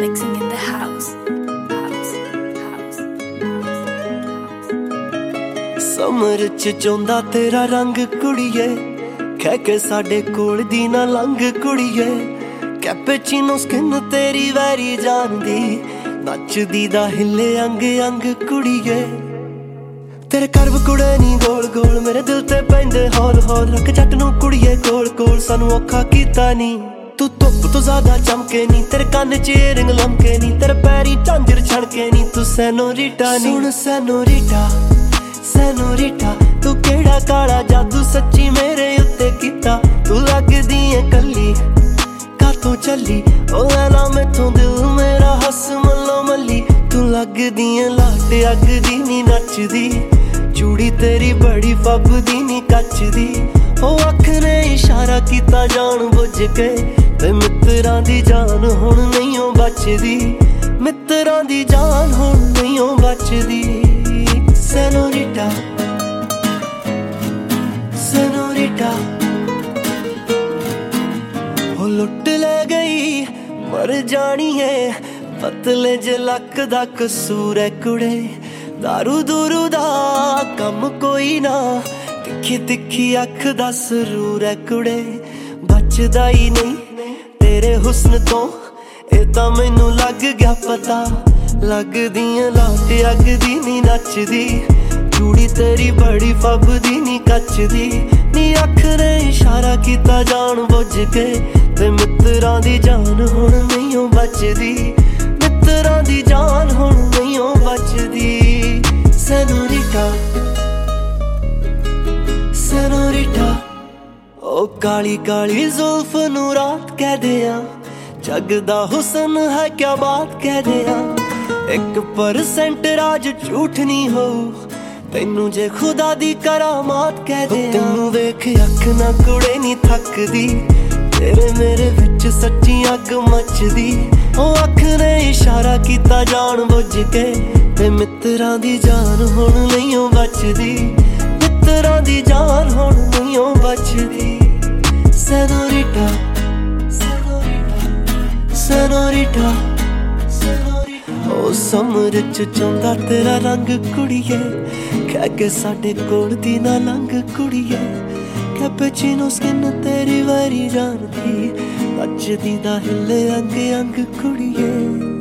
mixing in the house. ਸਮਰ ਚ ਚੋਂਦਾ ਤੇਰਾ ਰੰਗ ਕੁੜੀਏ, ਕਹਿ ਕੇ ਸਾਡੇ ਕੋਲ ਦੀ ਨਾ ਲੰਘ ਕੁੜੀਏ। ਕੈਪੇਚੀਨੋ ਸਕਿਨ ਤੇਰੀ ਵੈਰੀ ਜਾਣਦੀ, ਨੱਚਦੀ ਦਾ ਹਿੱਲੇ ਅੰਗ ਅੰਗ ਕੁੜੀਏ। ਤੇਰੇ ਕਰਵ ਕੁੜੇ ਨੀ ਗੋਲ ਗੋਲ, ਮੇਰੇ ਦਿਲ ਤੇ ਪੈਂਦੇ ਹੌਲ ਹੌਲ। ਰੱਖ ਜੱਟ ਨੂੰ ਕੁੜੀਏ ਕੋਲ ਕੋਲ, ਸਾਨੂੰ ਔਖਾ ਕੀਤਾ ਨੀ। ਤੂੰ ਧੁੱਪ ਤੋਂ ਜ਼ਿਆਦਾ ਚਮਕੇ ਨੀ, ਤੇਰੇ ਕੰਨ ਚ ਏਅਰਿੰਗ ਲਮਕੇ ਨੀ, ਤੇਰੇ ਪੈਰੀ ਝਾਂਜਰ ਛਣਕੇ ਨੀ। ਤੂੰ ਸੈਨੋਰੀਟਾ ਨੀ, ਸੁਣ ਸੈਨੋਰੀਟਾ ਸੈਨੋਰੀਟਾ। ਤੂੰ ਕਿਹੜਾ ਕਾਲਾ ਜਾਦੂ ਸੱਚੀ ਮੇਰੇ ਉੱਤੇ ਕੀਤਾ। ਤੂੰ ਲੱਗਦੀ ਏ ਕੱਲੀ ਕਾਤੋਂ ਚੱਲੀ, ਉਹ ਐਨਾ ਮੈਥੋਂ ਦਿਲ ਮੇਰਾ ਹੱਸ ਮੱਲੋ ਮੱਲੀ। ਤੂੰ ਲੱਗਦੀ ਏ ਲਾਟ ਅੱਗ ਦੀ ਨੀ ਨੱਚਦੀ, ਚੂੜੀ ਤੇਰੀ ਬੜੀ ਫੱਬਦੀ ਨੀ ਕੱਚ ਦੀ। ਉਹ ਅੱਖ ਨੇ ਇਸ਼ਾਰਾ ਕੀਤਾ ਜਾਣ ਬੁੱਝ ਕੇ, ਤੇ ਮਿੱਤਰਾਂ ਦੀ ਜਾਨ ਹੁਣ ਨਹੀਂ ਓ ਬਚਦੀ। ਮਿੱਤਰਾਂ ਦੀ ਜਾਨ ਹੁਣ ਨਹੀਂ ਓ ਬਚਦੀ। ਸੈਨੋਰੀਟਾ ਸੈਨੋਰੀਟਾ ਉਹ ਲੁੱਟ ਲੈ ਗਈ ਮਰ ਜਾਣੀ ਏ, ਪਤਲੇ ਜੇ ਲੱਕ ਦਾ ਕਸੂਰ ਏ ਕੁੜੇ। ਦਾਰੂ ਦੂਰੂ ਦਾ ਕੰਮ ਕੋਈ ਨਾ, ਤਿੱਖੀ ਤਿੱਖੀ ਅੱਖ ਦਾ ਸਰੂਰ ਏ ਕੁੜੇ। ਬਚਦਾ ਹੀ ਨਹੀਂ ਤੇਰੇ ਹੁਸਨ ਤੋਂ, ਇਹ ਤਾਂ ਮੈਨੂੰ ਲੱਗ ਗਿਆ ਪਤਾ। ਲੱਗਦੀਆਂ ਲਾਟ ਅੱਗ ਦੀ ਨੀ ਨੱਚਦੀ, ਚੂੜੀ ਤੇਰੀ ਬੜੀ ਫੱਬਦੀ ਨੀ ਕੱਚ ਦੀ। ਨੀ ਅੱਖ ਨੇ ਇਸ਼ਾਰਾ ਕੀਤਾ ਜਾਣ ਬੁੱਝ ਕੇ, ਤੇ ਮਿੱਤਰਾਂ ਦੀ ਜਾਨ ਹੁਣ ਨਹੀਂ ਓ ਬਚਦੀ। ਮਿੱਤਰਾਂ ਦੀ ਜਾਨ ਹੁਣ ਨਹੀਂ ਓ ਬਚਦੀ। ਸੈਨੋਰੀਟਾ ਸੈਨੋਰੀਟਾ ਉਹ ਕਾਲੀ ਕਾਲੀ ਜ਼ੁਲਫ ਨੂੰ ਰਾਤ ਕਹਿਦੇ ਆ, ਜੱਗ ਦਾ ਹੁਸਨ ਹੈ ਕਿਆ ਬਾਤ ਕਹਿਦੇ ਆ। 1% ਰਾਜ ਝੂਠ ਨਹੀਂ ਹੋਊ, ਤੈਨੂੰ ਜੇ ਖੁਦਾ ਦੀ ਕਰਾਮਾਤ ਕਹਿਦੇ ਆ। ਤੈਨੂੰ ਵੇਖ ਅੱਖ ਨਾ ਕੁੜੇ ਨੀ ਥੱਕਦੀ, ਤੇਰੇ ਮੇਰੇ ਵਿੱਚ ਸੱਚੀ ਅੱਗ ਮੱਚਦੀ। ਉਹ ਅੱਖ ਨੇ ਇਸ਼ਾਰਾ ਕੀਤਾ ਜਾਣ ਬੁੱਝ ਕੇ, ਤੇ ਮਿੱਤਰਾਂ ਦੀ ਜਾਨ ਹੁਣ ਨਹੀਂ ਓ ਬਚਦੀ। ਮਿੱਤਰਾਂ ਦੀ ਜਾਨ ਹੁਣ ਨਹੀਂ ਓ ਬਚਦੀ। ਸੈਨੋਰੀਟਾ ਸੈਨੋਰੀਟਾ ਉਹ ਸਮਰ ਚ ਚੋਂਦਾ ਤੇਰਾ ਰੰਗ ਕੁੜੀਏ, ਕਹਿ ਕੇ ਸਾਡੇ ਕੋਲ ਦੀ ਨਾ ਲੰਘ ਕੁੜੀਏ। ਕੈਪੇਚੀਨੋ ਸਕਿਨ ਤੇਰੀ ਵਾਰੀ ਜਾਣਦੀ, ਨੱਚਦੀ ਦਾ ਹਿੱਲੇ ਅੰਗ ਅੰਗ ਕੁੜੀਏ।